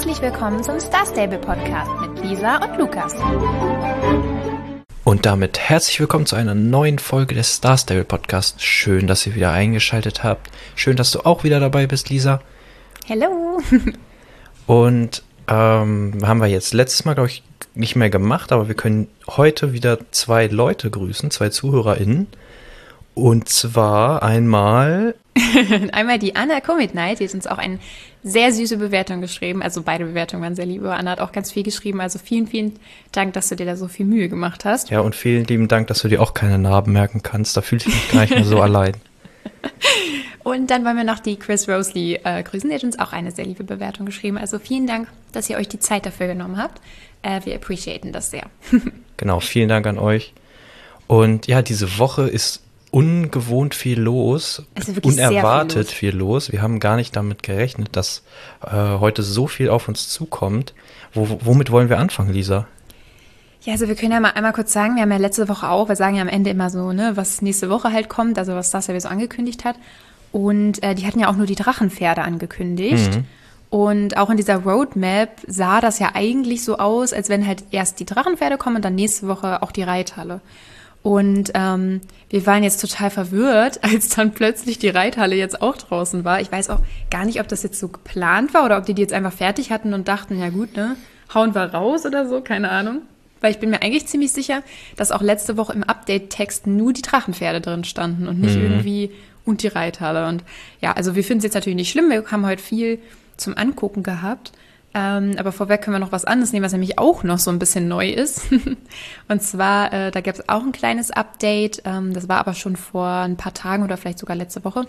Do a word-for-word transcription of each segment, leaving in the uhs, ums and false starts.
Herzlich willkommen zum Star Stable Podcast mit Lisa und Lukas. Und damit herzlich willkommen zu einer neuen Folge des Star Stable Podcasts. Schön, dass ihr wieder eingeschaltet habt. Schön, dass du auch wieder dabei bist, Lisa. Hello. Und ähm, haben wir jetzt letztes Mal, glaube ich, nicht mehr gemacht, aber wir können heute wieder zwei Leute grüßen, zwei ZuhörerInnen. Und zwar einmal... Einmal die Anna Comet Night, die hat uns auch eine sehr süße Bewertung geschrieben. Also beide Bewertungen waren sehr lieb. Anna hat auch ganz viel geschrieben. Also vielen, vielen Dank, dass du dir da so viel Mühe gemacht hast. Ja, und vielen lieben Dank, dass du dir auch keine Narben merken kannst. Da fühle ich mich gar nicht mehr so allein. Und dann wollen wir noch die Chris Rosley äh, grüßen. Die hat uns auch eine sehr liebe Bewertung geschrieben. Also vielen Dank, dass ihr euch die Zeit dafür genommen habt. Äh, wir appreciaten das sehr. Genau, vielen Dank an euch. Und ja, diese Woche ist ungewohnt viel los, also wirklich unerwartet sehr viel, los. viel los. Wir haben gar nicht damit gerechnet, dass äh, heute so viel auf uns zukommt. Wo, womit wollen wir anfangen, Lisa? Ja, also wir können ja mal einmal kurz sagen, wir haben ja letzte Woche auch, wir sagen ja am Ende immer so, ne, was nächste Woche halt kommt, also was das ja so angekündigt hat. Und äh, die hatten ja auch nur die Drachenpferde angekündigt. Mhm. Und auch in dieser Roadmap sah das ja eigentlich so aus, als wenn halt erst die Drachenpferde kommen und dann nächste Woche auch die Reithalle. Und ähm, wir waren jetzt total verwirrt, als dann plötzlich die Reithalle jetzt auch draußen war. Ich weiß auch gar nicht, ob das jetzt so geplant war oder ob die die jetzt einfach fertig hatten und dachten, ja gut, ne, hauen wir raus oder so, keine Ahnung. Weil ich bin mir eigentlich ziemlich sicher, dass auch letzte Woche im Update-Text nur die Drachenpferde drin standen und nicht mhm. irgendwie und die Reithalle. Und ja, also wir finden es jetzt natürlich nicht schlimm, wir haben heute viel zum Angucken gehabt. Ähm, aber vorweg können wir noch was anderes nehmen, was nämlich auch noch so ein bisschen neu ist. Und zwar, äh, da gab es auch ein kleines Update, ähm, das war aber schon vor ein paar Tagen oder vielleicht sogar letzte Woche.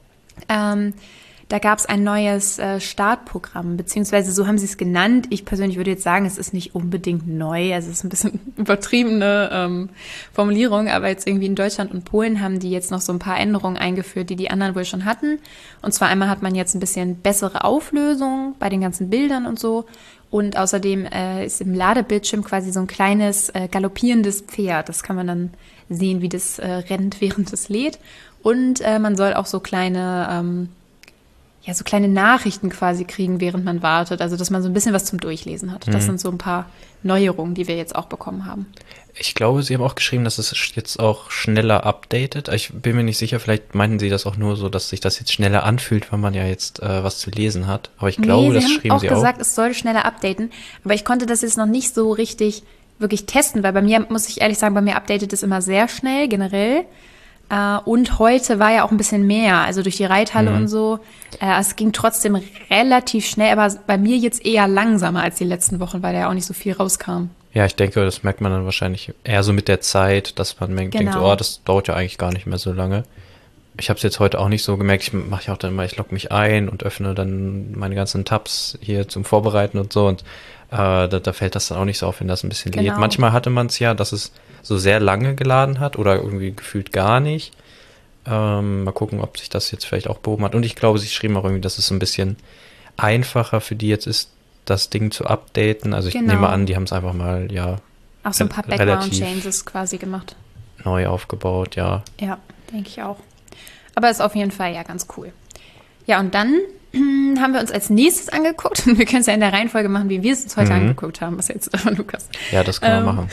Ähm, da gab es ein neues äh, Startprogramm, beziehungsweise so haben sie es genannt. Ich persönlich würde jetzt sagen, es ist nicht unbedingt neu, also es ist ein bisschen übertriebene ähm, Formulierung, aber jetzt irgendwie in Deutschland und Polen haben die jetzt noch so ein paar Änderungen eingeführt, die die anderen wohl schon hatten. Und zwar einmal hat man jetzt ein bisschen bessere Auflösung bei den ganzen Bildern und so. Und außerdem äh, ist im Ladebildschirm quasi so ein kleines äh, galoppierendes Pferd. Das kann man dann sehen, wie das äh, rennt, während es lädt. Und äh, man soll auch so kleine... Ähm, ja, so kleine Nachrichten quasi kriegen, während man wartet. Also, dass man so ein bisschen was zum Durchlesen hat. Das mhm. sind so ein paar Neuerungen, die wir jetzt auch bekommen haben. Ich glaube, Sie haben auch geschrieben, dass es jetzt auch schneller updatet. Ich bin mir nicht sicher, vielleicht meinten Sie das auch nur so, dass sich das jetzt schneller anfühlt, wenn man ja jetzt äh, was zu lesen hat. Aber ich glaube, nee, das schrieben Sie auch. Sie haben auch gesagt, es soll schneller updaten. Aber ich konnte das jetzt noch nicht so richtig wirklich testen, weil bei mir, muss ich ehrlich sagen, bei mir updatet es immer sehr schnell, generell. Uh, und heute war ja auch ein bisschen mehr, also durch die Reithalle mhm. und so. Uh, es ging trotzdem relativ schnell, aber bei mir jetzt eher langsamer als die letzten Wochen, weil da ja auch nicht so viel rauskam. Ja, ich denke, das merkt man dann wahrscheinlich eher so mit der Zeit, dass man genau. denkt, oh, das dauert ja eigentlich gar nicht mehr so lange. Ich habe es jetzt heute auch nicht so gemerkt. Ich mache ja auch dann immer, ich logge mich ein und öffne dann meine ganzen Tabs hier zum Vorbereiten und so. Und äh, da, da fällt das dann auch nicht so auf, wenn das ein bisschen genau. lädt. Manchmal hatte man es ja, dass es so sehr lange geladen hat oder irgendwie gefühlt gar nicht. Ähm, mal gucken, ob sich das jetzt vielleicht auch behoben hat. Und ich glaube, sie schrieben auch irgendwie, dass es so ein bisschen einfacher für die jetzt ist, das Ding zu updaten. Also ich genau. nehme an, die haben es einfach mal, ja, auch so ein paar Background-Changes quasi gemacht. Neu aufgebaut, ja. Ja, denke ich auch. Aber ist auf jeden Fall ja ganz cool. Ja, und dann hm, haben wir uns als nächstes angeguckt. Wir können es ja in der Reihenfolge machen, wie wir es uns heute mhm. angeguckt haben. Was jetzt von Lukas? Ja, das können wir ähm, machen.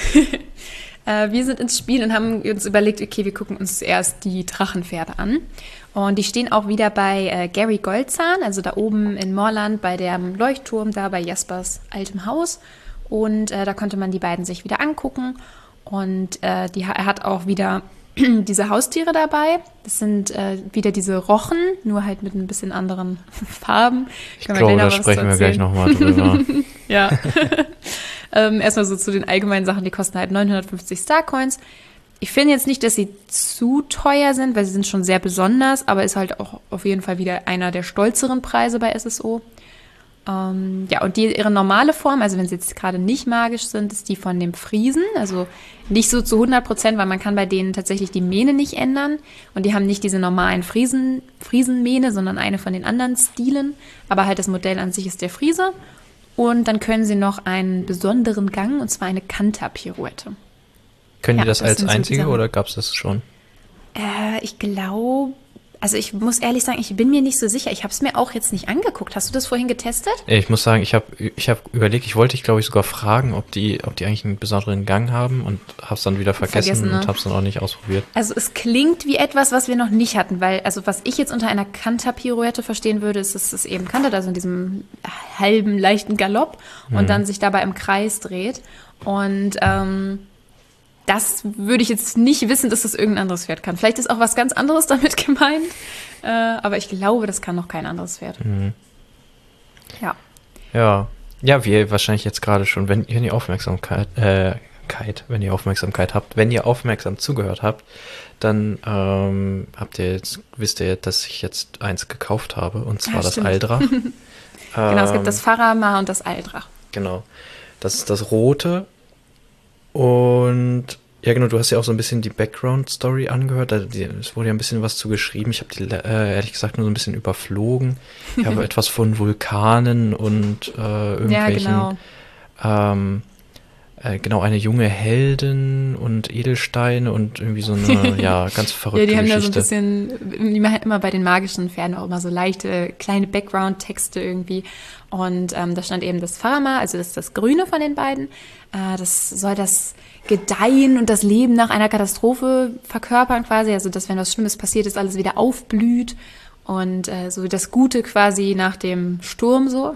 äh, wir sind ins Spiel und haben uns überlegt, okay, wir gucken uns zuerst die Drachenpferde an. Und die stehen auch wieder bei äh, Gary Goldzahn, also da oben in Moorland bei dem Leuchtturm, da bei Jaspers altem Haus. Und äh, da konnte man die beiden sich wieder angucken. Und äh, die, er hat auch wieder diese Haustiere dabei. Das sind äh, wieder diese Rochen, nur halt mit ein bisschen anderen Farben. Ich glaube, da sprechen wir gleich nochmal drüber. Ja. ähm, erstmal so zu den allgemeinen Sachen, die kosten halt neunhundertfünfzig Starcoins. Ich finde jetzt nicht, dass sie zu teuer sind, weil sie sind schon sehr besonders, aber ist halt auch auf jeden Fall wieder einer der stolzeren Preise bei S S O. Ähm, ja, und die, ihre normale Form, also wenn sie jetzt gerade nicht magisch sind, ist die von dem Friesen, also nicht so zu hundert Prozent, weil man kann bei denen tatsächlich die Mähne nicht ändern und die haben nicht diese normalen Friesen, Friesenmähne, sondern eine von den anderen Stilen, aber halt das Modell an sich ist der Friese und dann können sie noch einen besonderen Gang, und zwar eine Kanter-Pirouette. Können ja, die das, das als einzige so oder gab es das schon? Äh, ich glaube, Also ich muss ehrlich sagen, ich bin mir nicht so sicher. Ich habe es mir auch jetzt nicht angeguckt. Hast du das vorhin getestet? Ich muss sagen, ich habe ich hab überlegt, ich wollte dich, glaube ich, sogar fragen, ob die, ob die eigentlich einen besonderen Gang haben und habe es dann wieder vergessen, vergessen ne? und habe es dann auch nicht ausprobiert. Also es klingt wie etwas, was wir noch nicht hatten, weil, also was ich jetzt unter einer Kanter-Pirouette verstehen würde, ist, dass es eben kantert, also in diesem halben, leichten Galopp und mhm. dann sich dabei im Kreis dreht. Und ähm, das würde ich jetzt nicht wissen, dass das irgendein anderes Pferd kann. Vielleicht ist auch was ganz anderes damit gemeint, äh, aber ich glaube, das kann noch kein anderes Pferd. Mhm. Ja. Ja, ja, wie ihr wahrscheinlich jetzt gerade schon, wenn, wenn ihr Aufmerksamkeit, äh, Kite, wenn ihr Aufmerksamkeit habt, wenn ihr aufmerksam zugehört habt, dann ähm, habt ihr jetzt, wisst ihr, dass ich jetzt eins gekauft habe, und zwar ja, das Aldrach. Genau, ähm, es gibt das Farama und das Aldrach. Genau, das ist das Rote. Und ja, genau, du hast ja auch so ein bisschen die Background-Story angehört. Es wurde ja ein bisschen was zu geschrieben. Ich habe die äh, ehrlich gesagt nur so ein bisschen überflogen. Ich habe etwas von Vulkanen und äh, irgendwelchen, ja, genau. Ähm, äh, genau, eine junge Heldin und Edelsteine und irgendwie so eine, ja, ganz verrückte Geschichte. Ja, die haben Geschichte. da so ein bisschen, die machen immer bei den magischen Pferden auch immer so leichte, kleine Background-Texte irgendwie. Und ähm, da stand eben das Farama, also das ist das Grüne von den beiden. Äh, das soll das Gedeihen und das Leben nach einer Katastrophe verkörpern quasi. Also, dass wenn was Schlimmes passiert ist, alles wieder aufblüht. Und äh, so das Gute quasi nach dem Sturm so.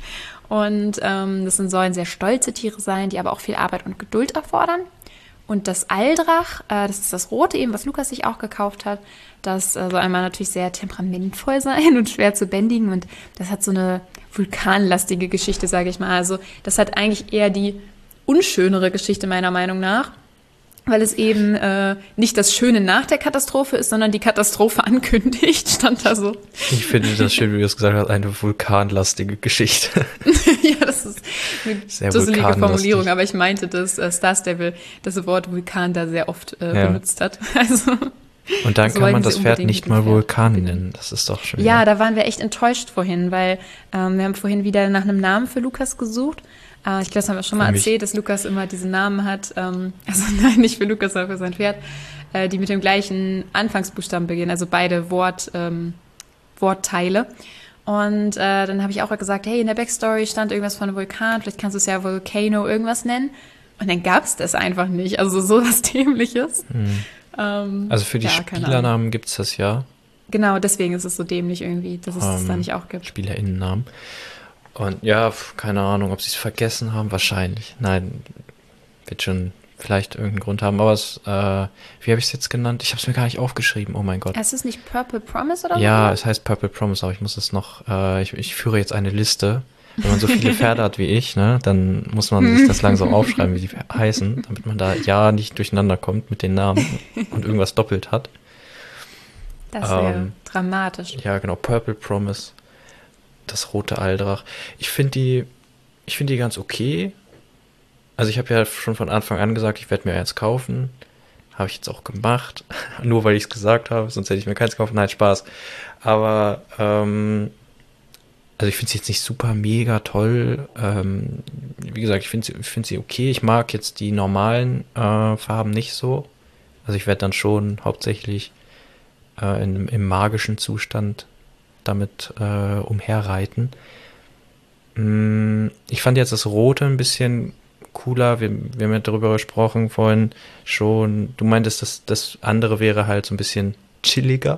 Und ähm, das sollen sehr stolze Tiere sein, die aber auch viel Arbeit und Geduld erfordern. Und das Aldrach, äh, das ist das Rote eben, was Lukas sich auch gekauft hat, das äh, soll einmal natürlich sehr temperamentvoll sein und schwer zu bändigen. Und das hat so eine vulkanlastige Geschichte, sage ich mal. Also das hat eigentlich eher die unschönere Geschichte meiner Meinung nach, weil es eben äh, nicht das Schöne nach der Katastrophe ist, sondern die Katastrophe ankündigt, stand da so. Ich finde das schön, wie du es gesagt hast, eine vulkanlastige Geschichte. Ja, das ist eine sehr dusselige Formulierung, aber ich meinte, dass äh, Star Stable das Wort Vulkan da sehr oft äh, ja. benutzt hat. Also, und dann kann man das Pferd nicht mal Vulkan nennen, das ist doch schön. Ja, ja, da waren wir echt enttäuscht vorhin, weil ähm, wir haben vorhin wieder nach einem Namen für Lukas gesucht. Uh, ich glaube, das haben wir schon mal erzählt, dass Lukas immer diesen Namen hat, ähm, also nein, nicht für Lukas, aber für sein Pferd, äh, die mit dem gleichen Anfangsbuchstaben beginnen, also beide Wort, ähm, Wortteile. Und äh, dann habe ich auch gesagt, hey, in der Backstory stand irgendwas von einem Vulkan, vielleicht kannst du es ja Volcano irgendwas nennen. Und dann gab es das einfach nicht, also sowas Dämliches. Hm. Ähm, also für die ja, Spielernamen gibt es das ja. Genau, deswegen ist es so dämlich irgendwie, dass es um, das da nicht auch gibt. SpielerInnennamen. Und ja, keine Ahnung, ob sie es vergessen haben, wahrscheinlich. Nein, wird schon vielleicht irgendeinen Grund haben, aber es, äh, wie habe ich es jetzt genannt? Ich habe es mir gar nicht aufgeschrieben, oh mein Gott. Ist es nicht Purple Promise oder so? Ja, es heißt Purple Promise, aber ich muss es noch, äh, ich, ich führe jetzt eine Liste. Wenn man so viele Pferde hat wie ich, ne, dann muss man sich das langsam aufschreiben, wie die heißen, damit man da ja nicht durcheinander kommt mit den Namen und irgendwas doppelt hat. Das wäre ähm, dramatisch. Ja, genau, Purple Promise. Das rote Aldrach. Ich finde die, ich finde die ganz okay. Also ich habe ja schon von Anfang an gesagt, ich werde mir eins kaufen. Habe ich jetzt auch gemacht. Nur weil ich es gesagt habe, sonst hätte ich mir keins kaufen. Nein, Spaß. Aber, ähm, also ich finde sie jetzt nicht super mega toll. Ähm, wie gesagt, ich finde sie, find sie okay. Ich mag jetzt die normalen äh, Farben nicht so. Also ich werde dann schon hauptsächlich äh, in, im magischen Zustand damit äh, umherreiten. Mm, ich fand jetzt das Rote ein bisschen cooler. Wir, wir haben ja darüber gesprochen vorhin schon. Du meintest, dass das andere wäre halt so ein bisschen chilliger.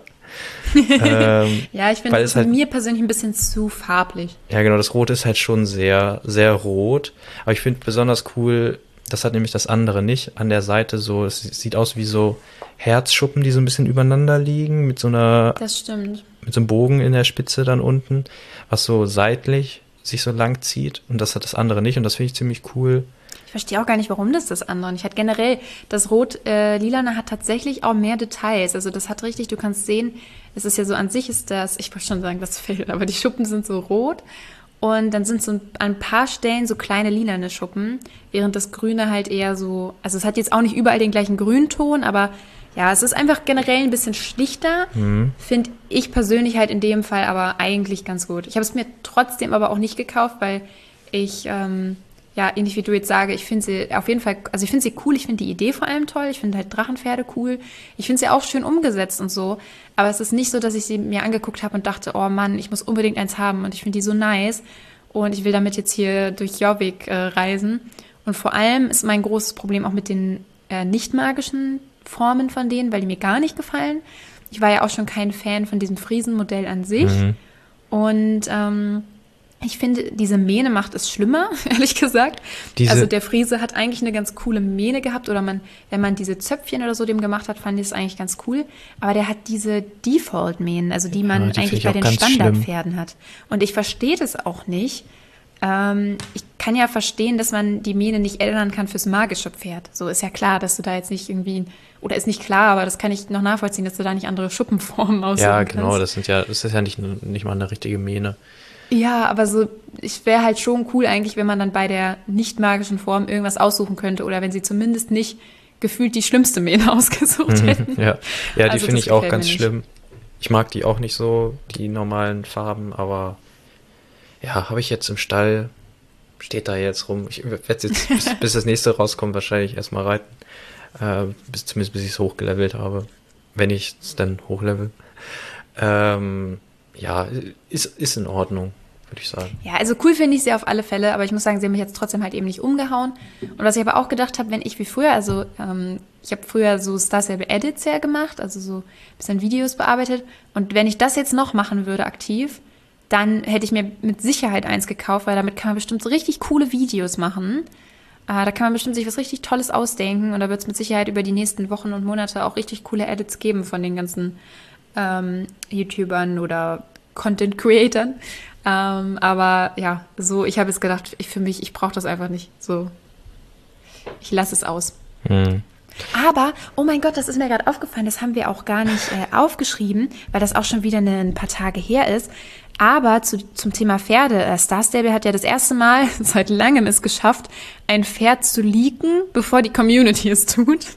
ähm, ja, ich finde es halt, mir persönlich ein bisschen zu farblich. Ja, genau. Das Rote ist halt schon sehr, sehr rot. Aber ich finde besonders cool, das hat nämlich das andere nicht. An der Seite so, es sieht aus wie so Herzschuppen, die so ein bisschen übereinander liegen, mit so einer. Das stimmt. Mit so einem Bogen in der Spitze dann unten, was so seitlich sich so lang zieht. Und das hat das andere nicht. Und das finde ich ziemlich cool. Ich verstehe auch gar nicht, warum das das andere nicht hat. Generell, das Rot-Lilane äh, hat tatsächlich auch mehr Details. Also das hat richtig, du kannst sehen, es ist ja so an sich ist das, ich wollte schon sagen, das Fell, aber die Schuppen sind so rot. Und dann sind so an ein paar Stellen so kleine lilane Schuppen, während das Grüne halt eher so, also es hat jetzt auch nicht überall den gleichen Grünton, aber ja, es ist einfach generell ein bisschen schlichter, mhm. finde ich persönlich halt in dem Fall aber eigentlich ganz gut. Ich habe es mir trotzdem aber auch nicht gekauft, weil ich ähm, ja, ähnlich wie du jetzt sage, ich finde sie auf jeden Fall, also ich finde sie cool, ich finde die Idee vor allem toll, ich finde halt Drachenpferde cool, ich finde sie auch schön umgesetzt und so, aber es ist nicht so, dass ich sie mir angeguckt habe und dachte, oh Mann, ich muss unbedingt eins haben und ich finde die so nice und ich will damit jetzt hier durch Jorvik äh, reisen. Und vor allem ist mein großes Problem auch mit den äh, nicht magischen Formen von denen, weil die mir gar nicht gefallen. Ich war ja auch schon kein Fan von diesem Friesenmodell an sich. Mhm. Und ähm, ich finde, diese Mähne macht es schlimmer, ehrlich gesagt. Diese also der Friese hat eigentlich eine ganz coole Mähne gehabt. Oder man, wenn man diese Zöpfchen oder so dem gemacht hat, fand ich es eigentlich ganz cool. Aber der hat diese Default-Mähnen, also die man ja, die eigentlich bei den Standardpferden schlimm. hat. Und ich verstehe das auch nicht. Ähm, ich kann ja verstehen, dass man die Mähne nicht ändern kann fürs magische Pferd. So ist ja klar, dass du da jetzt nicht irgendwie, oder ist nicht klar, aber das kann ich noch nachvollziehen, dass du da nicht andere Schuppenformen aussuchen kannst. Ja, genau, das sind ja, das ist ja nicht, nicht mal eine richtige Mähne. Ja, aber so, ich wäre halt schon cool eigentlich, wenn man dann bei der nicht magischen Form irgendwas aussuchen könnte oder wenn sie zumindest nicht gefühlt die schlimmste Mähne ausgesucht hätten. ja, ja, die also finde ich auch ganz schlimm. Ich mag die auch nicht so, die normalen Farben, aber ja, habe ich jetzt im Stall, steht da jetzt rum. Ich werde jetzt, bis, bis das nächste rauskommt, wahrscheinlich erstmal reiten. Äh, bis, zumindest bis ich es hochgelevelt habe. Wenn ich es dann hochlevel. Ähm, ja, ist, ist in Ordnung, würde ich sagen. Ja, also cool finde ich sie auf alle Fälle, aber ich muss sagen, sie haben mich jetzt trotzdem halt eben nicht umgehauen. Und was ich aber auch gedacht habe, wenn ich wie früher, also ähm, ich habe früher so Star Stable Edits ja gemacht, also so ein bisschen Videos bearbeitet. Und wenn ich das jetzt noch machen würde aktiv, dann hätte ich mir mit Sicherheit eins gekauft, weil damit kann man bestimmt so richtig coole Videos machen. Äh, da kann man bestimmt sich was richtig Tolles ausdenken und da wird es mit Sicherheit über die nächsten Wochen und Monate auch richtig coole Edits geben von den ganzen ähm, YouTubern oder Content-Creatern. Ähm, aber ja, so, ich habe jetzt gedacht, ich für mich, ich brauche das einfach nicht. So, ich lasse es aus. Hm. Aber, oh mein Gott, das ist mir gerade aufgefallen, das haben wir auch gar nicht äh, aufgeschrieben, weil das auch schon wieder eine, ein paar Tage her ist. Aber zu, zum Thema Pferde, äh, Star Stable hat ja das erste Mal seit langem es geschafft, ein Pferd zu leaken, bevor die Community es tut.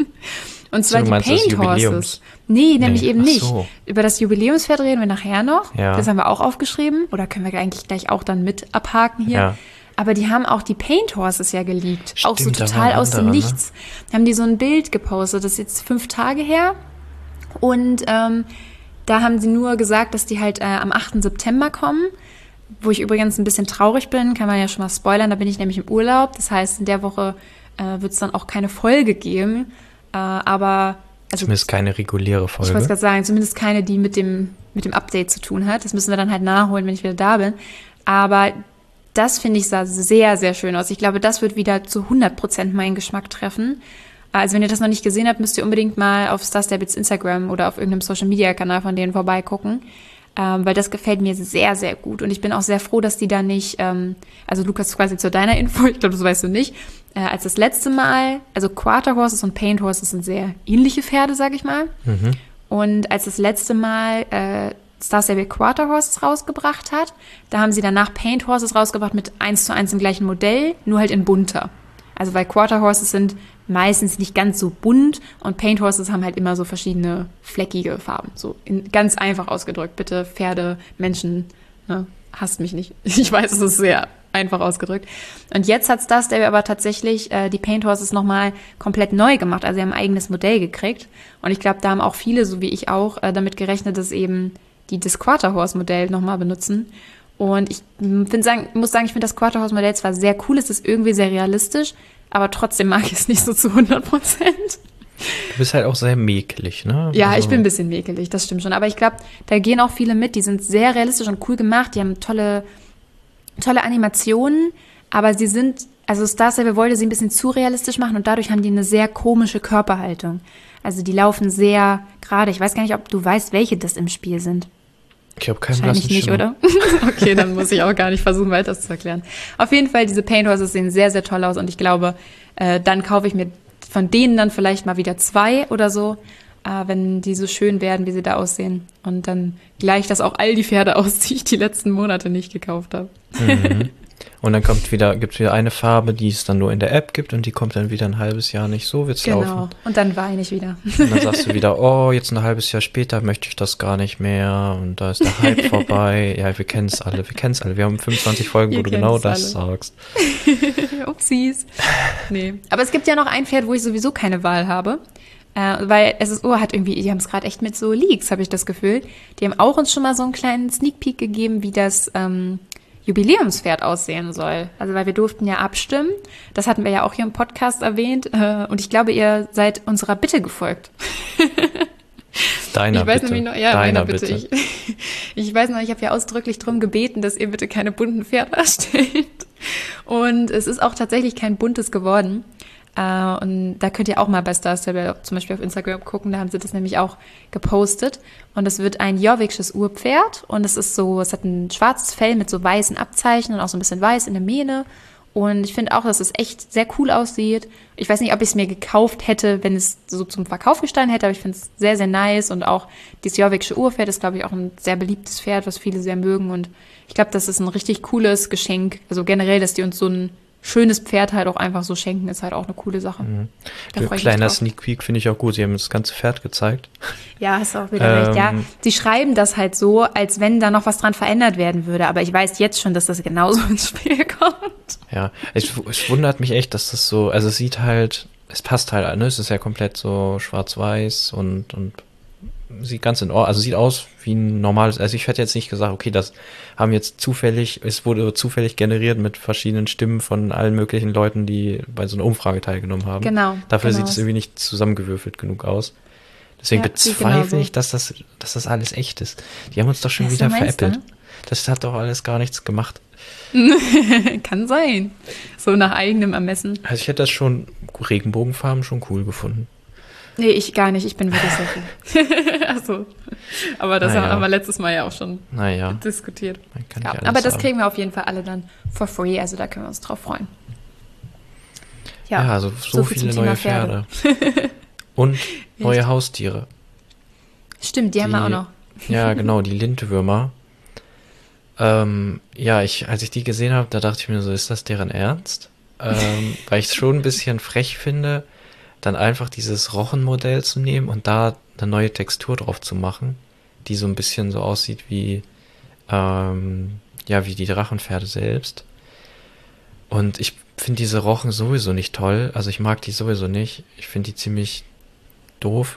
Und zwar so, die Paint Horses. Nee, nämlich nee. eben nicht. So. Über das Jubiläumspferd reden wir nachher noch. Ja. Das haben wir auch aufgeschrieben. Oder können wir eigentlich gleich auch dann mit abhaken hier. Ja. Aber die haben auch die Paint Horses ja geleakt. Stimmt, auch so total aus dem Nichts. Ne? Haben die so ein Bild gepostet. Das ist jetzt fünf Tage her. Und ähm, da haben sie nur gesagt, dass die halt äh, am achten September kommen. Wo ich übrigens ein bisschen traurig bin. Kann man ja schon mal spoilern. Da bin ich nämlich im Urlaub. Das heißt, in der Woche äh, wird es dann auch keine Folge geben. Äh, aber also, zumindest keine reguläre Folge. Ich wollte gerade sagen, zumindest keine, die mit dem, mit dem Update zu tun hat. Das müssen wir dann halt nachholen, wenn ich wieder da bin. Aber das, finde ich, sah sehr, sehr schön aus. Ich glaube, das wird wieder zu hundert Prozent meinen Geschmack treffen. Also wenn ihr das noch nicht gesehen habt, müsst ihr unbedingt mal auf Star Stables Instagram oder auf irgendeinem Social-Media-Kanal von denen vorbeigucken. Ähm, weil das gefällt mir sehr, sehr gut. Und ich bin auch sehr froh, dass die da nicht, ähm, also Lukas, quasi zu deiner Info, ich glaube, das weißt du nicht, äh, als das letzte Mal, also Quarter Horses und Paint Horses sind sehr ähnliche Pferde, sag ich mal. Mhm. Und als das letzte Mal äh, Star Stable Quarter Horses rausgebracht hat, da haben sie danach Paint Horses rausgebracht mit eins zu eins im gleichen Modell, nur halt in bunter. Also weil Quarter Horses sind meistens nicht ganz so bunt und Paint Horses haben halt immer so verschiedene fleckige Farben. So in, ganz einfach ausgedrückt. Bitte Pferde, Menschen, ne, hasst mich nicht. Ich weiß, es ist sehr einfach ausgedrückt. Und jetzt hat Star Stable aber tatsächlich äh, die Paint Horses nochmal komplett neu gemacht. Also sie haben ein eigenes Modell gekriegt. Und ich glaube, da haben auch viele, so wie ich auch, äh, damit gerechnet, dass eben die das Quarter Horse Modell nochmal benutzen. Und ich find sagen, muss sagen, ich finde das Quarter Horse Modell zwar sehr cool, es ist irgendwie sehr realistisch, aber trotzdem mag ich es nicht so zu hundert Prozent. Du bist halt auch sehr mäkelig, ne? Ja, also ich bin ein bisschen mäkelig, das stimmt schon. Aber ich glaube, da gehen auch viele mit, die sind sehr realistisch und cool gemacht, die haben tolle, tolle Animationen, aber sie sind, also Star Stable wollte sie ein bisschen zu realistisch machen und dadurch haben die eine sehr komische Körperhaltung. Also die laufen sehr gerade, ich weiß gar nicht, ob du weißt, welche das im Spiel sind. Ich habe keinen Wahrscheinlich blassen nicht, Schimmer. oder? Okay, dann muss ich auch gar nicht versuchen, weiter zu erklären. Auf jeden Fall, diese Paint Horses sehen sehr, sehr toll aus und ich glaube, äh, dann kaufe ich mir von denen dann vielleicht mal wieder zwei oder so, äh, wenn die so schön werden, wie sie da aussehen. Und dann gleicht das auch all die Pferde aus, die ich die letzten Monate nicht gekauft habe. Mhm. Und dann kommt wieder, gibt es wieder eine Farbe, die es dann nur in der App gibt und die kommt dann wieder ein halbes Jahr nicht. So wird's genau. laufen. Genau, und dann weine ich wieder. Und dann sagst du wieder, oh, jetzt ein halbes Jahr später möchte ich das gar nicht mehr und da ist der Hype vorbei. Ja, wir kennen es alle, wir kennen es alle. Wir haben fünfundzwanzig Folgen, wo du genau das alle. sagst. Upsis. Nee. Aber es gibt ja noch ein Pferd, wo ich sowieso keine Wahl habe. Äh, weil S S O hat irgendwie, die haben es gerade echt mit so Leaks, habe ich das Gefühl. Die haben auch uns schon mal so einen kleinen Sneak Peek gegeben, wie das ähm, Jubiläumspferd aussehen soll. Also weil wir durften ja abstimmen. Das hatten wir ja auch hier im Podcast erwähnt. Äh, und ich glaube, ihr seid unserer Bitte gefolgt. Deiner ich weiß Bitte. Nämlich noch, ja, Deiner meiner Bitte. Bitte. Ich, ich weiß noch, ich habe ja ausdrücklich darum gebeten, dass ihr bitte keine bunten Pferde erstellt. Und es ist auch tatsächlich kein buntes geworden. Uh, und da könnt ihr auch mal bei Star Stable zum Beispiel auf Instagram gucken, da haben sie das nämlich auch gepostet. Und es wird ein jorvikisches Urpferd und es ist so, es hat ein schwarzes Fell mit so weißen Abzeichen und auch so ein bisschen weiß in der Mähne. Und ich finde auch, dass es echt sehr cool aussieht. Ich weiß nicht, ob ich es mir gekauft hätte, wenn es so zum Verkauf gestanden hätte, aber ich finde es sehr, sehr nice. Und auch dieses jorvikische Urpferd ist, glaube ich, auch ein sehr beliebtes Pferd, was viele sehr mögen. Und ich glaube, das ist ein richtig cooles Geschenk. Also generell, dass die uns so ein schönes Pferd halt auch einfach so schenken, ist halt auch eine coole Sache. Mhm. Kleiner Sneak Peek finde ich auch gut. Sie haben das ganze Pferd gezeigt. Ja, hast auch wieder ähm, recht. Ja, sie schreiben das halt so, als wenn da noch was dran verändert werden würde. Aber ich weiß jetzt schon, dass das genauso ins Spiel kommt. Ja, es, es wundert mich echt, dass das so, also es sieht halt, es passt halt, ne? Es ist ja komplett so schwarz-weiß und, und sieht ganz in Ordnung, also sieht aus wie ein normales, also ich hätte jetzt nicht gesagt, okay, das haben jetzt zufällig, es wurde zufällig generiert mit verschiedenen Stimmen von allen möglichen Leuten, die bei so einer Umfrage teilgenommen haben. Genau. Dafür genau. sieht es irgendwie nicht zusammengewürfelt genug aus. Deswegen ja, bezweifle ich, dass das, dass das alles echt ist. Die haben uns doch schon ja, wieder so veräppelt. Du? Das hat doch alles gar nichts gemacht. Kann sein. So nach eigenem Ermessen. Also ich hätte das schon, Regenbogenfarben schon cool gefunden. Nee, ich gar nicht. Ich bin wirklich sehr viel. Achso. Aber das naja. haben wir letztes Mal ja auch schon naja. diskutiert. Ja, aber das haben. kriegen wir auf jeden Fall alle dann for free. Also da können wir uns drauf freuen. Ja, ja also so, so viel viele neue Pferde. Pferde. Und neue Haustiere. Stimmt, die, die haben wir auch noch. Ja, genau, die Lindwürmer. Ähm, ja, ich, als ich die gesehen habe, da dachte ich mir so, ist das deren Ernst? Ähm, weil ich es schon ein bisschen frech finde, dann einfach dieses Rochenmodell zu nehmen und da eine neue Textur drauf zu machen, die so ein bisschen so aussieht wie, ähm, ja, wie die Drachenpferde selbst. Und ich finde diese Rochen sowieso nicht toll, also ich mag die sowieso nicht. Ich finde die ziemlich doof.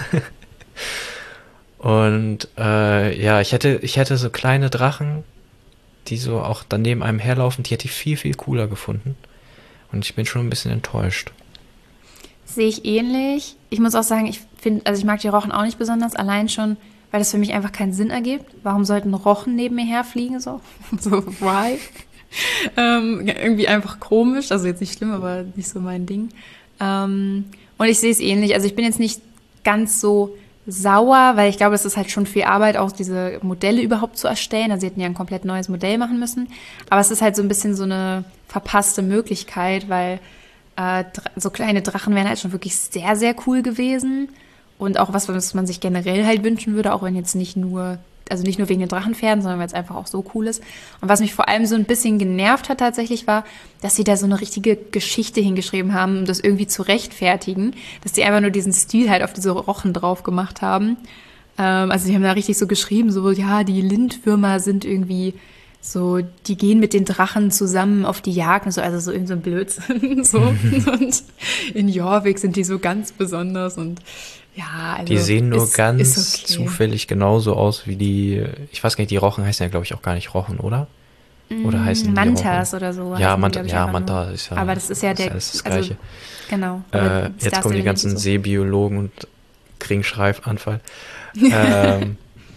Und äh, ja, ich hätte, ich hätte so kleine Drachen, die so auch dann neben einem herlaufen, die hätte ich viel, viel cooler gefunden. Und ich bin schon ein bisschen enttäuscht. Sehe ich ähnlich. Ich muss auch sagen, ich finde, also ich mag die Rochen auch nicht besonders, allein schon, weil das für mich einfach keinen Sinn ergibt. Warum sollten Rochen neben mir herfliegen so? So, why? ähm, irgendwie einfach komisch, also jetzt nicht schlimm, aber nicht so mein Ding. Ähm, und ich sehe es ähnlich. Also ich bin jetzt nicht ganz so sauer, weil ich glaube, es ist halt schon viel Arbeit, auch diese Modelle überhaupt zu erstellen. Also sie hätten ja ein komplett neues Modell machen müssen. Aber es ist halt so ein bisschen so eine verpasste Möglichkeit, weil äh, so kleine Drachen wären halt schon wirklich sehr, sehr cool gewesen. Und auch was, was man sich generell halt wünschen würde, auch wenn jetzt nicht nur, also nicht nur wegen den Drachenpferden, sondern weil es einfach auch so cool ist. Und was mich vor allem so ein bisschen genervt hat tatsächlich war, dass sie da so eine richtige Geschichte hingeschrieben haben, um das irgendwie zu rechtfertigen, dass die einfach nur diesen Stil halt auf diese Rochen drauf gemacht haben. Ähm, also die haben da richtig so geschrieben, so, ja, die Lindwürmer sind irgendwie so, die gehen mit den Drachen zusammen auf die Jagd und so, also so irgend so ein Blödsinn. So. Und in Jorvik sind die so ganz besonders und ja, also die sehen nur ist, ganz ist okay. zufällig genauso aus wie die, ich weiß gar nicht, die Rochen heißen ja, glaube ich, auch gar nicht Rochen, oder? Oder heißen die Mantas Rochen? oder so. Ja, die, Manta, ich, ja Manta ist ja, aber das ist ja ist der, alles das also, Gleiche. Genau. Äh, jetzt kommen die ganzen so. Seebiologen und kriegen Schreifanfall. ähm,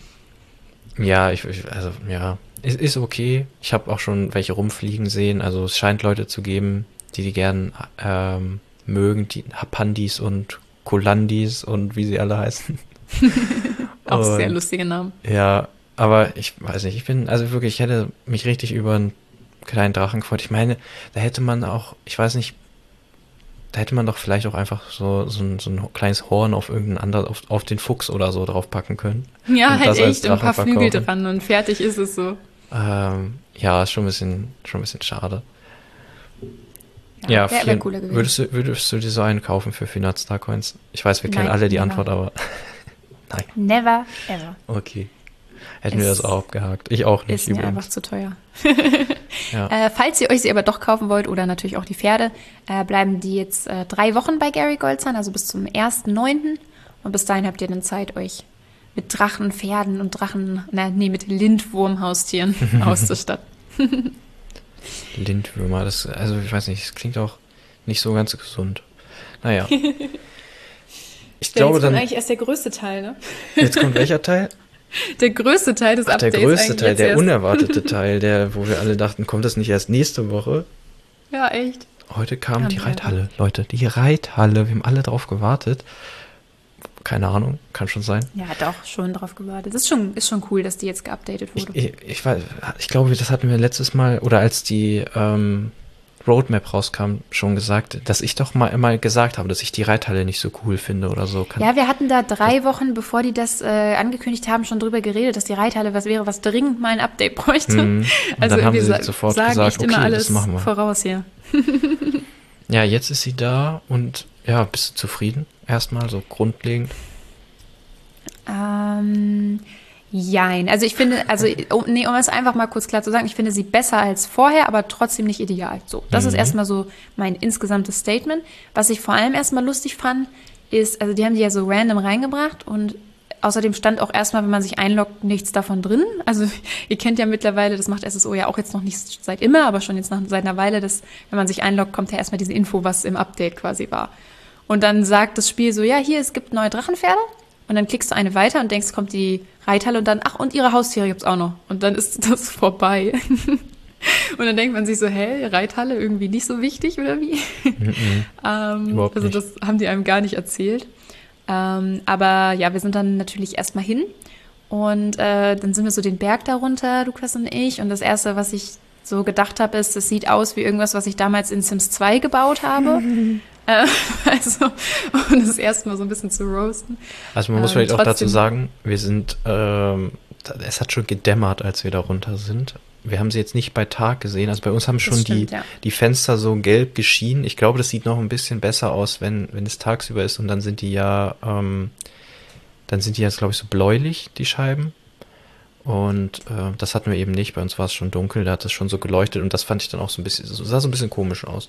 ja, ich, ich, also, ja, ist, ist okay. Ich habe auch schon welche rumfliegen sehen, also es scheint Leute zu geben, die die gern ähm, mögen, die Hapandis und Kolandis und wie sie alle heißen. Auch und, sehr lustige Namen. Ja, aber ich weiß nicht, ich bin, also wirklich, ich hätte mich richtig über einen kleinen Drachen gefreut. Ich meine, da hätte man auch, ich weiß nicht, da hätte man doch vielleicht auch einfach so, so, ein, so ein kleines Horn auf irgendeinen anderen, auf, auf den Fuchs oder so draufpacken können. Ja, und halt das als echt, ein paar Drachen Flügel verkaufen. dran und fertig ist es so. Ähm, Ja, ist schon ein bisschen, schon ein bisschen schade. Ja, Ja, wäre wär cooler gewesen. Würdest du, würdest du dir so einen kaufen für vierhundert Starcoins? Ich weiß, wir kennen Nein, alle die never. Antwort, aber nein. Never, ever. Okay. Hätten Es wir das auch abgehakt. Ich auch nicht Ist mir übrigens. einfach zu teuer. Ja. Äh, falls ihr euch sie aber doch kaufen wollt oder natürlich auch die Pferde, äh, bleiben die jetzt äh, drei Wochen bei Gary Goldzahn, also bis zum ersten neunten Und bis dahin habt ihr dann Zeit, euch mit Drachen, Pferden und Drachen, na, nee, mit Lindwurm-Haustieren auszustatten. Lindwürmer, das, also ich weiß nicht, das klingt auch nicht so ganz gesund. Naja. Ich glaube dann. eigentlich erst der größte Teil, ne? Jetzt kommt welcher Teil? Der größte Teil des Ach, der Updates. größte Teil, der erst. unerwartete Teil, der, wo wir alle dachten, kommt das nicht erst nächste Woche? Ja, echt. Heute kam Kam die die Reithalle, Leute, die Reithalle. Wir haben alle drauf gewartet. Keine Ahnung, kann schon sein. Ja, doch, schon drauf gewartet. Das ist schon, ist schon cool, dass die jetzt geupdatet wurde. Ich, ich, ich, weiß, ich glaube, das hatten wir letztes Mal, oder als die ähm, Roadmap rauskam, schon gesagt, dass ich doch mal immer gesagt habe, dass ich die Reithalle nicht so cool finde oder so. Kann, Ja, wir hatten da drei Wochen, bevor die das äh, angekündigt haben, schon drüber geredet, dass die Reithalle was wäre, was dringend mal ein Update bräuchte. Mhm. Und Also dann haben wir sie sa- sofort sagen gesagt, echt immer okay, alles das machen wir. voraus hier. Ja, jetzt ist sie da und ja, bist du zufrieden? Erstmal so grundlegend. Ähm, jein. Also ich finde, also um, nee, um es einfach mal kurz klar zu sagen, ich finde sie besser als vorher, aber trotzdem nicht ideal. So, das Mhm. ist erstmal so mein insgesamtes Statement. Was ich vor allem erstmal lustig fand, ist, also die haben die ja so random reingebracht und außerdem stand auch erstmal, wenn man sich einloggt, nichts davon drin. Also ihr kennt ja mittlerweile, das macht S S O ja auch jetzt noch nicht seit immer, aber schon jetzt nach, seit einer Weile, dass wenn man sich einloggt, kommt ja erstmal diese Info, was im Update quasi war. Und dann sagt das Spiel so, ja, hier, es gibt neue Drachenpferde. Und dann klickst du eine weiter und denkst, kommt die Reithalle und dann, ach, und ihre Haustiere gibt's auch noch. Und dann ist das vorbei. Und dann denkt man sich so, hä, Reithalle irgendwie nicht so wichtig oder wie? Mhm. ähm, Überhaupt also nicht. das haben die einem gar nicht erzählt. Ähm, aber ja, wir sind dann natürlich erstmal hin und äh, dann sind wir so den Berg darunter, Lukas und ich. Und das Erste, was ich so gedacht habe, ist, es sieht aus wie irgendwas, was ich damals in Sims zwei gebaut habe. äh, also, um das erstmal so ein bisschen zu roasten. Also man muss Ähm, vielleicht auch dazu trotzdem- sagen, wir sind, ähm, es hat schon gedämmert, als wir da runter sind. Wir haben sie jetzt nicht bei Tag gesehen. Also bei uns haben schon stimmt, die, ja. die Fenster so gelb geschienen. Ich glaube, das sieht noch ein bisschen besser aus, wenn, wenn es tagsüber ist. Und dann sind die ja, ähm, dann sind die jetzt, glaube ich, so bläulich, die Scheiben. Und äh, das hatten wir eben nicht. Bei uns war es schon dunkel, da hat es schon so geleuchtet. Und das fand ich dann auch so ein bisschen, so, sah so ein bisschen komisch aus.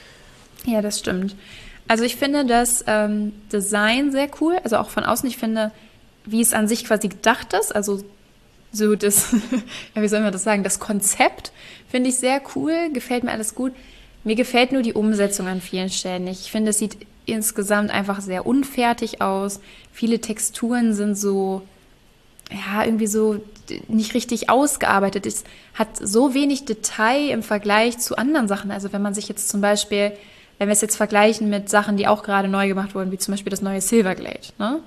Ja, das stimmt. Also ich finde das ähm, Design sehr cool, also auch von außen. Ich finde, wie es an sich quasi gedacht ist, also so das, ja, wie soll man das sagen, das Konzept finde ich sehr cool, gefällt mir alles gut. Mir gefällt nur die Umsetzung an vielen Stellen nicht. Ich finde, es sieht insgesamt einfach sehr unfertig aus. Viele Texturen sind so, ja, irgendwie so nicht richtig ausgearbeitet. Es hat so wenig Detail im Vergleich zu anderen Sachen. Also wenn man sich jetzt zum Beispiel, wenn wir es jetzt vergleichen mit Sachen, die auch gerade neu gemacht wurden, wie zum Beispiel das neue Silverglade, ne?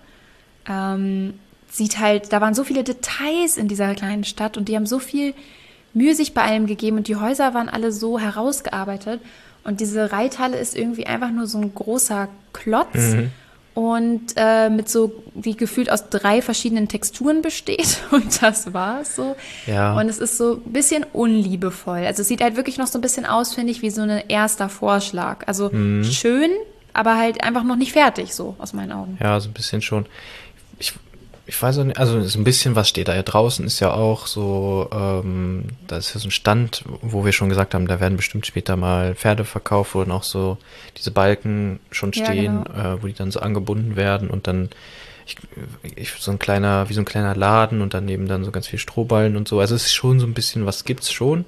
Ähm, sieht halt, da waren so viele Details in dieser kleinen Stadt und die haben so viel Mühe sich bei allem gegeben und die Häuser waren alle so herausgearbeitet und diese Reithalle ist irgendwie einfach nur so ein großer Klotz Mhm. und äh, mit so, die gefühlt aus drei verschiedenen Texturen besteht und das war's so. Ja. Und es ist so ein bisschen unliebevoll. Also es sieht halt wirklich noch so ein bisschen aus, finde ich, wie so ein erster Vorschlag. Also Mhm. schön, aber halt einfach noch nicht fertig, so aus meinen Augen. Ja, so ein bisschen schon. Ich, ich weiß auch nicht, also so ein bisschen was steht da. Ja, draußen ist ja auch so, ähm, da ist ja so ein Stand, wo wir schon gesagt haben, da werden bestimmt später mal Pferde verkauft, wo dann auch so diese Balken schon Ja, stehen, genau. äh, wo die dann so angebunden werden und dann ich, ich, so ein kleiner, wie so ein kleiner Laden und daneben dann so ganz viel Strohballen und so. Also es ist schon so ein bisschen, was gibt's schon.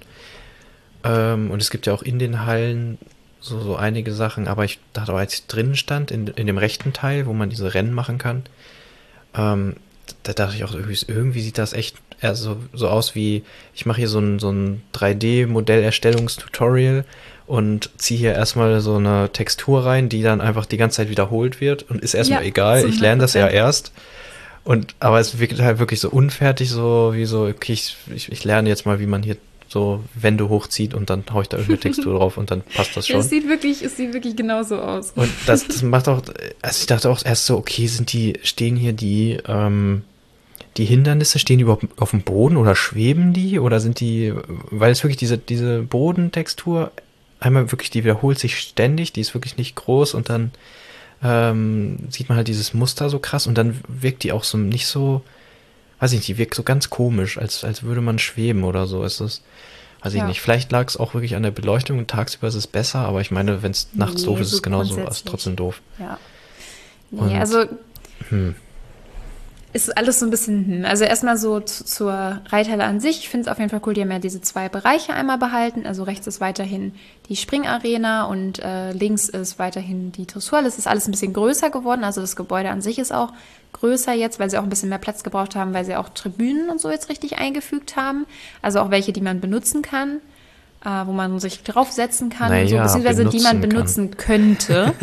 Ähm, und es gibt ja auch in den Hallen so, so einige Sachen, aber ich dachte auch, als ich drinnen stand, in, in dem rechten Teil, wo man diese Rennen machen kann, ähm, da dachte ich auch, irgendwie, irgendwie sieht das echt eher so, so aus wie, ich mache hier so ein, so ein drei D-Modellerstellungstutorial und ziehe hier erstmal so eine Textur rein, die dann einfach die ganze Zeit wiederholt wird und ist erstmal Ja, egal, zu ich lerne das ja hundert Prozent. erst. Und, aber es wirkt halt wirklich so unfertig, so wie so, okay, ich, ich, ich lerne jetzt mal, wie man hier so Wände hochzieht und dann haue ich da irgendeine Textur drauf und dann passt das Ja, schon. es sieht wirklich, es sieht wirklich genauso aus. Und das, das macht auch, also ich dachte auch erst so, okay, sind die, stehen hier die, ähm, die Hindernisse, stehen die überhaupt auf dem Boden oder schweben die? Oder sind die, weil es wirklich diese, diese Bodentextur, einmal wirklich, die wiederholt sich ständig, die ist wirklich nicht groß und dann ähm, sieht man halt dieses Muster so krass und dann wirkt die auch so nicht so, weiß ich nicht, die wirkt so ganz komisch, als, als würde man schweben oder so. Ist das, weiß ich Ja. nicht, vielleicht lag es auch wirklich an der Beleuchtung und tagsüber ist es besser, aber ich meine, wenn es nachts Nee, doof ist, ist so es genauso, ist grundsätzlich. trotzdem doof. Ja. Nee, Und- also Hm. ist alles so ein bisschen, hm. Also erstmal so zu, zur Reithalle an sich. Ich finde es auf jeden Fall cool, die haben ja diese zwei Bereiche einmal behalten. Also rechts ist weiterhin die Springarena und äh, links ist weiterhin die Dressurhalle. Es ist alles ein bisschen größer geworden. Also das Gebäude an sich ist auch größer jetzt, weil sie auch ein bisschen mehr Platz gebraucht haben, weil sie auch Tribünen und so jetzt richtig eingefügt haben. Also auch welche, die man benutzen kann, äh, wo man sich draufsetzen kann und so, Naja, beziehungsweise die man benutzen benutzen könnte.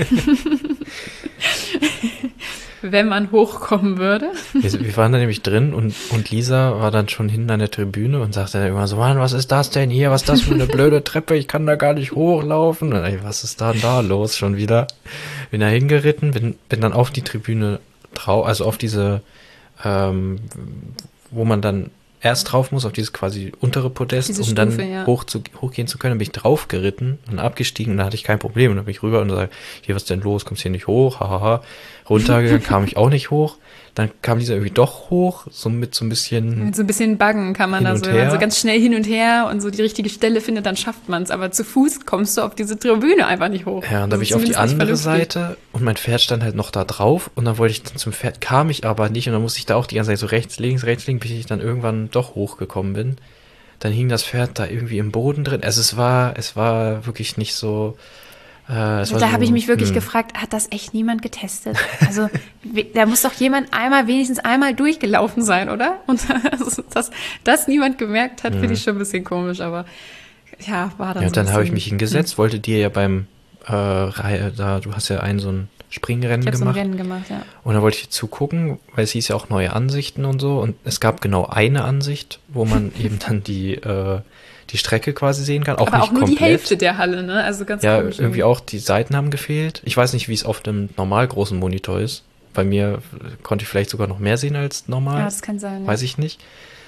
Wenn man hochkommen würde. Wir, wir waren da nämlich drin und, und Lisa war dann schon hinten an der Tribüne und sagte dann immer so, Mann, was ist das denn hier? Was ist das für eine blöde Treppe? Ich kann da gar nicht hochlaufen. Und, ey, was ist da denn da los schon wieder? Bin da hingeritten, bin, bin dann auf die Tribüne drauf, also auf diese, ähm, wo man dann erst drauf muss, auf dieses quasi untere Podest, Diese um dann Stufe, ja. hoch zu, hochgehen zu können. Dann bin ich drauf geritten und abgestiegen und da hatte ich kein Problem. Und dann bin ich rüber und sage, hier, was ist denn los? Kommst hier nicht hoch? Hahaha. Runtergegangen, kam ich auch nicht hoch. Dann kam dieser irgendwie doch hoch, so mit so ein bisschen. Mit so ein bisschen Baggen kann man Hin da und so, her. also ganz schnell hin und her und so die richtige Stelle findet, dann schafft man es. Aber zu Fuß kommst du auf diese Tribüne einfach nicht hoch. Ja, und da Also bin ich auf die zumindest nicht andere vernünftig. Seite und mein Pferd stand halt noch da drauf und dann wollte ich dann zum Pferd, kam ich aber nicht und dann musste ich da auch die ganze Zeit so rechts, links, rechts, links, bis ich dann irgendwann doch hochgekommen bin. Dann hing das Pferd da irgendwie im Boden drin. Also es war, es war wirklich nicht so. Äh, es Also war da so, habe ich mich wirklich hm. gefragt, hat das echt niemand getestet? Also we- da muss doch jemand einmal, wenigstens einmal durchgelaufen sein, oder? Und also, dass das niemand gemerkt hat, finde ich schon ein bisschen komisch, aber ja, war dann Ja, so und dann ein habe ich bisschen- mich hingesetzt, wollte dir ja beim äh, Reihe, da, du hast ja einen so ein Springrennen Ich habe so ein gemacht. Rennen gemacht, ja. Und da wollte ich zugucken, weil es hieß ja auch neue Ansichten und so. Und es gab genau eine Ansicht, wo man eben dann die, äh, die Strecke quasi sehen kann. Auch Aber nicht auch nur komplett. die Hälfte der Halle, ne? Also ganz Ja, komisch. irgendwie auch die Seiten haben gefehlt. Ich weiß nicht, wie es auf einem normal großen Monitor ist. Bei mir konnte ich vielleicht sogar noch mehr sehen als normal. Ja, das kann sein. Weiß ich nicht.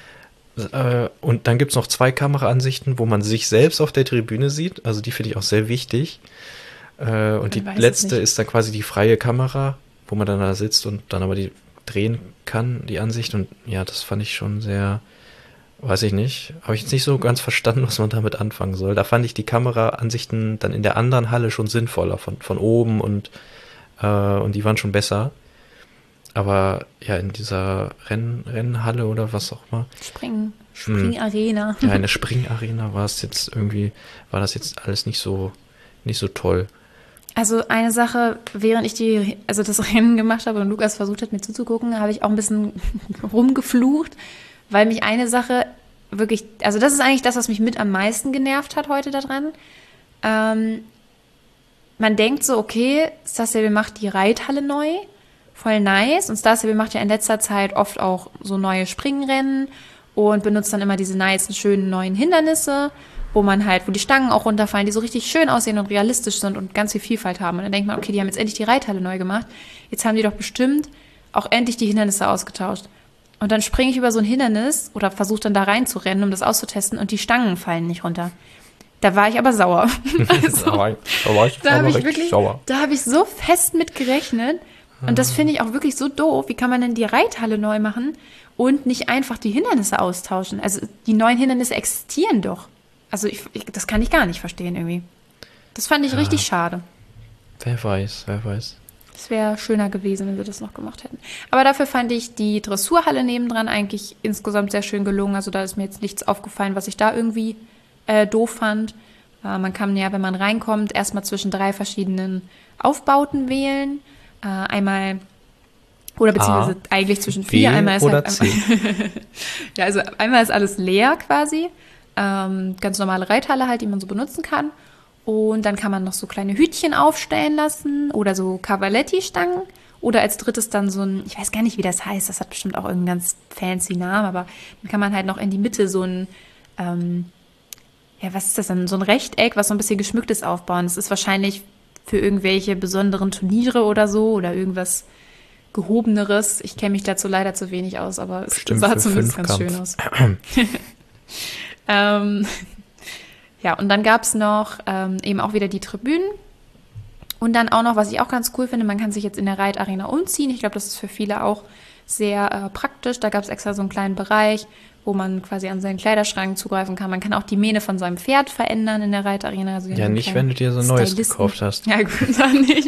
Äh, Und dann gibt es noch zwei Kameraansichten, wo man sich selbst auf der Tribüne sieht. Also die finde ich auch sehr wichtig. Äh, Und Ich die weiß es letzte nicht. ist dann quasi die freie Kamera, wo man dann da sitzt und dann aber die drehen kann, die Ansicht. Und ja, das fand ich schon sehr, weiß ich nicht, habe ich jetzt nicht so ganz verstanden, was man damit anfangen soll. Da fand ich die Kameraansichten dann in der anderen Halle schon sinnvoller, von, von oben und, äh, und die waren schon besser. Aber ja, in dieser Renn, Rennhalle oder was auch immer, Springen. Springarena. ja, in der Springarena war es jetzt irgendwie, war das jetzt alles nicht so, nicht so toll. Also eine Sache, während ich die, also das Rennen gemacht habe und Lukas versucht hat, mir zuzugucken, habe ich auch ein bisschen rumgeflucht, weil mich eine Sache wirklich, also das ist eigentlich das, was mich mit am meisten genervt hat heute daran. Ähm, man denkt so, okay, Starsable macht die Reithalle neu, voll nice. Und Starsable macht ja in letzter Zeit oft auch so neue Springrennen und benutzt dann immer diese nice, schönen neuen Hindernisse, wo man halt, wo die Stangen auch runterfallen, die so richtig schön aussehen und realistisch sind und ganz viel Vielfalt haben. Und dann denkt man, okay, die haben jetzt endlich die Reithalle neu gemacht. Jetzt haben die doch bestimmt auch endlich die Hindernisse ausgetauscht. Und dann springe ich über so ein Hindernis oder versuche dann da reinzurennen, um das auszutesten und die Stangen fallen nicht runter. Da war ich aber sauer. Also, da war ich, da war ich, da habe ich richtig wirklich, sauer. da habe ich so fest mit gerechnet. Und das finde ich auch wirklich so doof. Wie kann man denn die Reithalle neu machen und nicht einfach die Hindernisse austauschen? Also die neuen Hindernisse existieren doch. Also ich, ich, das kann ich gar nicht verstehen irgendwie. Das fand ich Ja. richtig schade. Wer weiß, wer weiß. Es wäre schöner gewesen, wenn wir das noch gemacht hätten. Aber dafür fand ich die Dressurhalle nebendran eigentlich insgesamt sehr schön gelungen. Also da ist mir jetzt nichts aufgefallen, was ich da irgendwie äh, doof fand. Äh, man kann ja, wenn man reinkommt, erstmal zwischen drei verschiedenen Aufbauten wählen. Äh, einmal, oder beziehungsweise A, eigentlich zwischen vier. B Einmal ist oder halt, C. ja, also einmal ist alles leer quasi. Ähm, ganz normale Reithalle halt, die man so benutzen kann. Und dann kann man noch so kleine Hütchen aufstellen lassen oder so Cavaletti-Stangen. Oder als drittes dann so ein, ich weiß gar nicht, wie das heißt, das hat bestimmt auch irgendeinen ganz fancy Namen, aber dann kann man halt noch in die Mitte so ein, ähm, ja, was ist das denn? So ein Rechteck, was so ein bisschen geschmückt ist, aufbauen. Das ist wahrscheinlich für irgendwelche besonderen Turniere oder so oder irgendwas, gehobeneres. Ich kenne mich dazu leider zu wenig aus, aber es Bestimmt sah zumindest ganz schön aus. ähm, ja, und dann gab es noch ähm, eben auch wieder die Tribünen. Und dann auch noch, was ich auch ganz cool finde, man kann sich jetzt in der Reitarena umziehen. Ich glaube, das ist für viele auch sehr äh, praktisch. Da gab es extra so einen kleinen Bereich, wo man quasi an seinen Kleiderschrank zugreifen kann. Man kann auch die Mähne von seinem Pferd verändern in der Reitarena. Also ja, nicht, wenn du dir so ein neues gekauft hast. Ja, gut, dann nicht.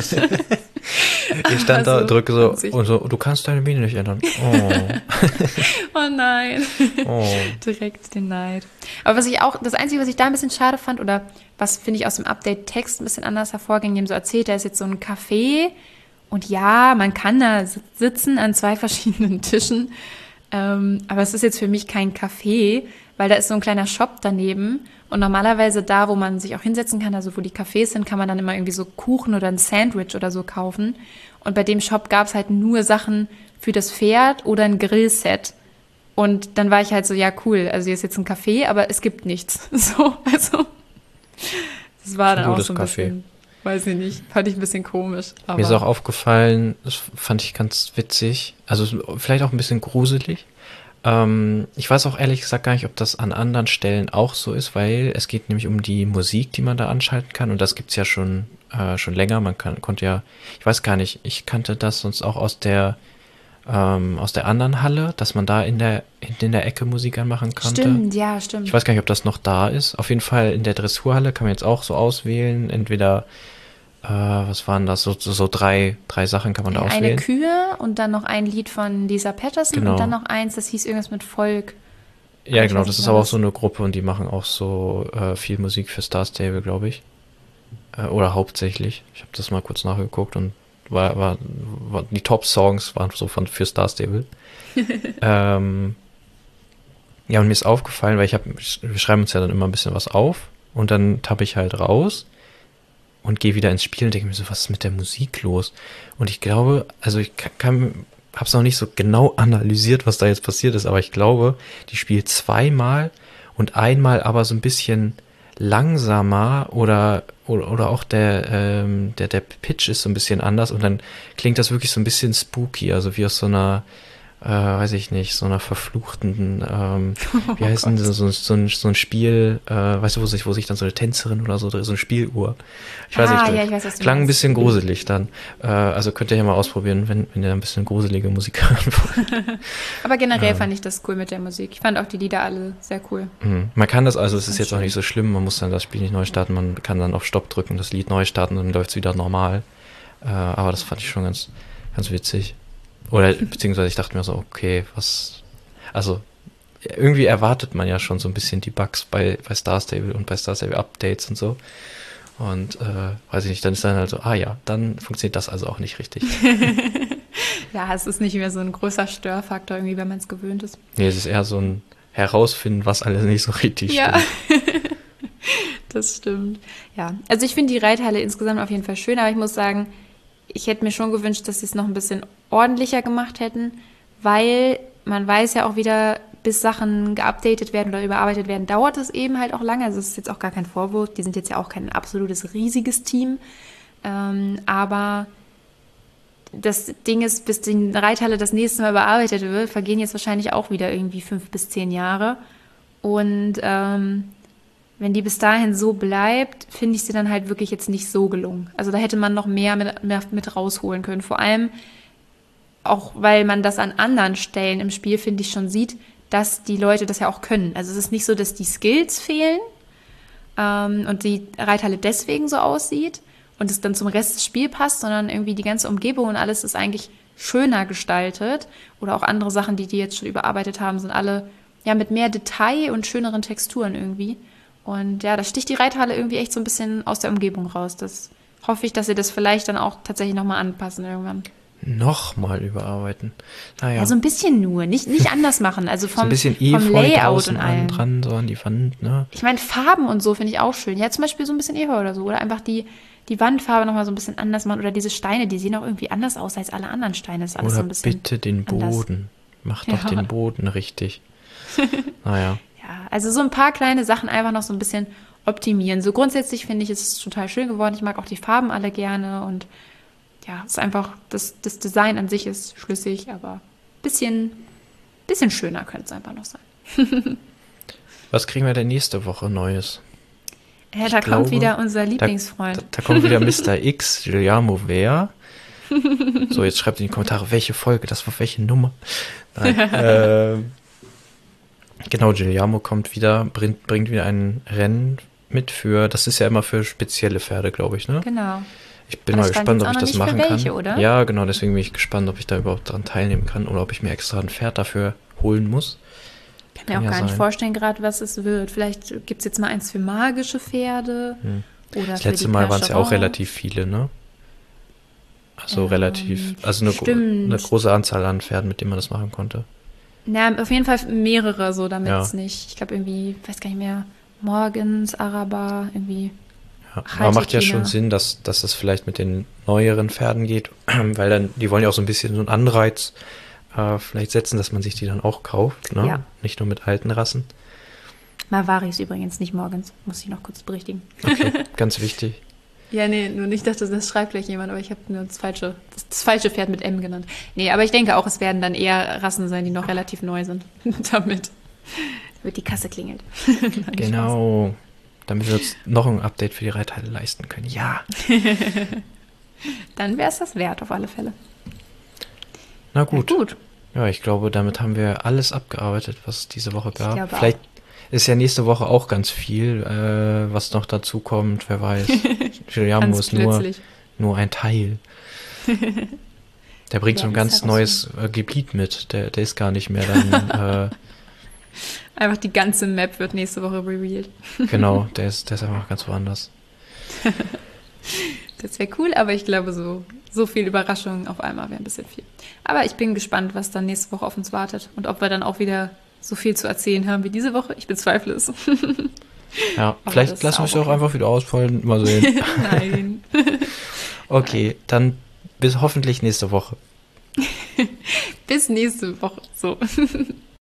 Ich stand also, da, drücke so und so, du kannst deine Mähne nicht ändern. Oh, oh nein. Oh. Direkt den Neid. Aber was ich auch, das Einzige, was ich da ein bisschen schade fand, oder was, finde ich, aus dem Update-Text ein bisschen anders hervorging, die haben so erzählt, da ist jetzt so ein Café und ja, man kann da sitzen an zwei verschiedenen Tischen, ähm, aber es ist jetzt für mich kein Café, weil da ist so ein kleiner Shop daneben und normalerweise da, wo man sich auch hinsetzen kann, also wo die Cafés sind, kann man dann immer irgendwie so Kuchen oder ein Sandwich oder so kaufen und bei dem Shop gab es halt nur Sachen für das Pferd oder ein Grillset. Und dann war ich halt so, ja cool, also hier ist jetzt ein Café, aber es gibt nichts. So, also das war dann auch so ein bisschen, weiß ich nicht, fand ich ein bisschen komisch. Aber mir ist auch aufgefallen, das fand ich ganz witzig, also vielleicht auch ein bisschen gruselig. Ähm, ich weiß auch ehrlich gesagt gar nicht, ob das an anderen Stellen auch so ist, weil es geht nämlich um die Musik, die man da anschalten kann und das gibt's ja schon äh, schon länger. Man kann, konnte ja, ich weiß gar nicht, ich kannte das sonst auch aus der Ähm, aus der anderen Halle, dass man da in der in der Ecke Musik anmachen konnte. Stimmt, ja, stimmt. Ich weiß gar nicht, ob das noch da ist. Auf jeden Fall in der Dressurhalle kann man jetzt auch so auswählen. Entweder, äh, was waren das? So, so, so drei, drei Sachen kann man da eine auswählen. Eine Kühe und dann noch ein Lied von Lisa Patterson genau. Und dann noch eins, das hieß irgendwas mit Volk. Ja, genau, das ist aber auch so eine Gruppe und die machen auch so äh, viel Musik für Star Stable, glaube ich. Äh, oder hauptsächlich. Ich habe das mal kurz nachgeguckt und War, war, war, die Top-Songs waren so von für Star Stable. ähm, ja, und mir ist aufgefallen, weil ich habe, wir schreiben uns ja dann immer ein bisschen was auf und dann tappe ich halt raus und gehe wieder ins Spiel und denke mir so, was ist mit der Musik los? Und ich glaube, also ich kann, habe es noch nicht so genau analysiert, was da jetzt passiert ist, aber ich glaube, die spielt zweimal und einmal aber so ein bisschen langsamer oder oder, oder auch der, ähm, der der Pitch ist so ein bisschen anders und dann klingt das wirklich so ein bisschen spooky, also wie aus so einer, äh, weiß ich nicht, so einer verfluchten, ähm, wie heißt denn das, so, so, ein, so ein Spiel, äh, weißt du, wo sich, wo sich dann so eine Tänzerin oder so, so eine Spieluhr. Ich weiß ah, nicht, ja, ich weiß, was du klang meinst. ein bisschen gruselig dann. Äh, also könnt ihr ja mal ausprobieren, wenn, wenn ihr ein bisschen gruselige Musik hören wollt. Aber generell ähm. fand ich das cool mit der Musik. Ich fand auch die Lieder alle sehr cool. Mhm. Man kann das, also es ist jetzt schön. auch nicht so schlimm, man muss dann das Spiel nicht neu starten, man kann dann auf Stopp drücken, das Lied neu starten und dann läuft es wieder normal. Äh, aber das fand ich schon ganz, ganz witzig. Oder beziehungsweise ich dachte mir so, okay, was, also irgendwie erwartet man ja schon so ein bisschen die Bugs bei, bei Star Stable und bei Star Stable Updates und so. Und äh, weiß ich nicht, dann ist dann halt so, ah ja, dann funktioniert das also auch nicht richtig. Ja, es ist nicht mehr so ein großer Störfaktor irgendwie, wenn man es gewöhnt ist. Nee, es ist eher so ein Herausfinden, was alles nicht so richtig ja. stimmt. Das stimmt. Ja, also ich finde die Reithalle insgesamt auf jeden Fall schön, aber ich muss sagen, ich hätte mir schon gewünscht, dass sie es noch ein bisschen ordentlicher gemacht hätten, weil man weiß ja auch wieder, bis Sachen geupdatet werden oder überarbeitet werden, dauert es eben halt auch lange. Also es ist jetzt auch gar kein Vorwurf. Die sind jetzt ja auch kein absolutes riesiges Team. Ähm, aber das Ding ist, bis die Reithalle das nächste Mal überarbeitet wird, vergehen jetzt wahrscheinlich auch wieder irgendwie fünf bis zehn Jahre. Und ähm, wenn die bis dahin so bleibt, finde ich sie dann halt wirklich jetzt nicht so gelungen. Also da hätte man noch mehr mit, mehr mit rausholen können. Vor allem auch, weil man das an anderen Stellen im Spiel, finde ich, schon sieht, dass die Leute das ja auch können. Also es ist nicht so, dass die Skills fehlen ähm, und die Reithalle deswegen so aussieht und es dann zum Rest des Spiels passt, sondern irgendwie die ganze Umgebung und alles ist eigentlich schöner gestaltet. Oder auch andere Sachen, die die jetzt schon überarbeitet haben, sind alle ja mit mehr Detail und schöneren Texturen irgendwie. Und ja, da sticht die Reithalle irgendwie echt so ein bisschen aus der Umgebung raus. Das hoffe ich, dass sie das vielleicht dann auch tatsächlich nochmal anpassen irgendwann. Nochmal überarbeiten. Naja. Ja, so ein bisschen nur, nicht, nicht anders machen. Also vom, so ein bisschen vom Layout und allem. dran, so an die Wand, ne? Ich meine, Farben und so finde ich auch schön. Ja, zum Beispiel so ein bisschen Efeu oder so. Oder einfach die, die Wandfarbe nochmal so ein bisschen anders machen. Oder diese Steine, die sehen auch irgendwie anders aus als alle anderen Steine. Das ist alles oder so ein bisschen bitte den Boden. Mach doch ja. den Boden richtig. Naja. Ja, also so ein paar kleine Sachen einfach noch so ein bisschen optimieren. So grundsätzlich finde ich, es ist total schön geworden. Ich mag auch die Farben alle gerne und ja, ist einfach, das, das Design an sich ist schlüssig, aber bisschen, bisschen schöner könnte es einfach noch sein. Was kriegen wir denn nächste Woche Neues? Ja, da glaube, kommt wieder unser Lieblingsfreund. Da, da, da kommt wieder Mister X, Giuliano Wer. So, jetzt schreibt in die Kommentare, welche Folge, das war welche Nummer. Nein, äh, genau, Giuliano kommt wieder, bringt, bringt wieder ein Rennen mit für, das ist ja immer für spezielle Pferde, glaube ich, ne? Genau. Ich bin mal gespannt, ob ich das machen kann. Welche, oder? Ja, genau, deswegen bin ich gespannt, ob ich da überhaupt dran teilnehmen kann oder ob ich mir extra ein Pferd dafür holen muss. Ich kann mir auch ja gar sein. nicht vorstellen, gerade was es wird. Vielleicht gibt es jetzt mal eins für magische Pferde. Hm. Oder das letzte Mal waren es ja auch relativ viele, ne? Also ähm, relativ, also eine, eine große Anzahl an Pferden, mit denen man das machen konnte. Na, auf jeden Fall mehrere, so damit es ja. nicht, ich glaube irgendwie, weiß gar nicht mehr, Morgens, Araber, irgendwie. Ja, aber macht ja schon Sinn, dass, dass das vielleicht mit den neueren Pferden geht, weil dann, die wollen ja auch so ein bisschen so einen Anreiz äh, vielleicht setzen, dass man sich die dann auch kauft, ne? Ja. Nicht nur mit alten Rassen. Mavari ist übrigens nicht Morgens, muss ich noch kurz berichtigen. Okay, ganz wichtig. Ja, nee, nur nicht, dass das schreibt gleich jemand, aber ich habe nur das falsche, das, das falsche Pferd mit M genannt. Nee, aber ich denke auch, es werden dann eher Rassen sein, die noch relativ neu sind. damit, damit die Kasse klingelt. Nein, genau. Spaß. Damit wir uns noch ein Update für die Reithalle leisten können. Ja. Dann wäre es das wert, auf alle Fälle. Na gut. Ja, gut. Ja, ich glaube, damit haben wir alles abgearbeitet, was es diese Woche gab. Ich Vielleicht auch. Ist ja nächste Woche auch ganz viel, äh, was noch dazu kommt, wer weiß. Giuliano ist nur, nur ein Teil. Der bringt ja, so ein ganz neues äh, Gebiet mit. Der, der ist gar nicht mehr dann... Äh, einfach die ganze Map wird nächste Woche revealed. Genau, der ist, der ist einfach ganz woanders. Das wäre cool, aber ich glaube, so, so viel Überraschung auf einmal wäre ein bisschen viel. Aber ich bin gespannt, was dann nächste Woche auf uns wartet und ob wir dann auch wieder so viel zu erzählen haben wie diese Woche. Ich bezweifle es. Ja, aber vielleicht lassen wir es auch einfach wieder ausfallen. Mal sehen. Nein. Okay, dann bis hoffentlich nächste Woche. Bis nächste Woche. So.